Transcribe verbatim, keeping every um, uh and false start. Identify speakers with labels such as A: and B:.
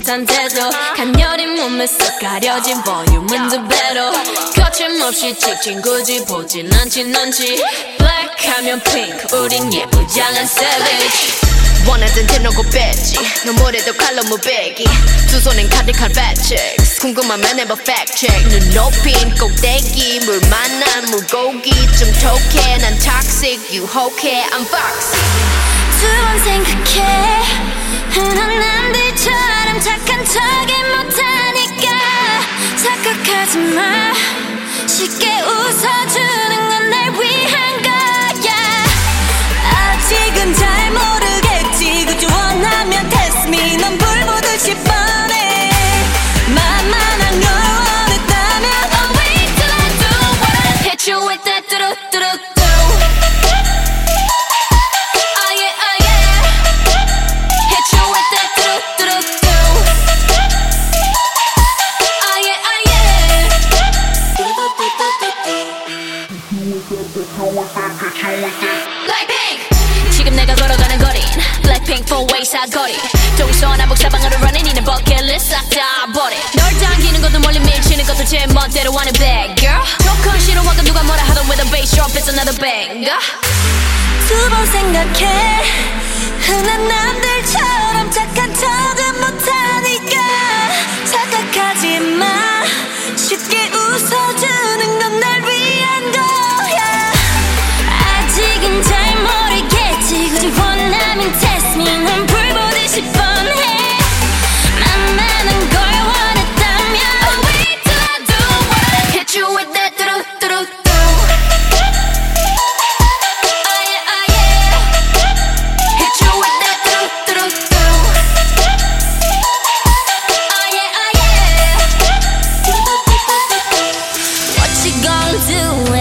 A: 못한 태도 간녀린 몸에 쏙 가려진 볼륨은 두 배로 거침없이 찍힌 굳이 보진 않진 않지 Black 하면 pink 우린 예쁘장한 savage 원하던 대놓고 뺐지 너무래도 칼로 무배기 두 손엔 가득한 fat checks 궁금하면 never fact check 눈 높인 꼭대기 물 만난 물고기 좀 톡해 난 toxic 유혹해 I'm foxy
B: 두 번 생각해 흔한 남들처럼 착한 척이 못하니까 착각하지 마 쉽게 웃어주는 건 날 위한 거야 아직은 잘 모르겠지 그저 원하면 test me 넌 불 보듯이 뻔해 만만한 걸 원했다면
A: Oh wait till I do what I hit you with that 뚜루뚜루 Blackpink 지금 내가 걸어가는 거린 Blackpink four way 사거리 동서남북 사방으로 running 이는 버킷리스트 싹 다 버려 널 당기는 것도 멀리 밀치는 것도 제 멋대로 하는 bad girl 조금 싫어하고 누가 뭐라 하던 with a bass drop it's another banger
B: 두 번 생각해 흔한 남들처럼 착한 척은 못하니까 착각하지 마 쉽게 웃어주는 건 날 위한 거야 아직은 잘 모르겠지 굳이 원하면 test me 넌 불 보듯이 뻔해 만만한 걸 원했다면
A: Oh wait till I do what I hit you with that 뚜루뚜루
B: do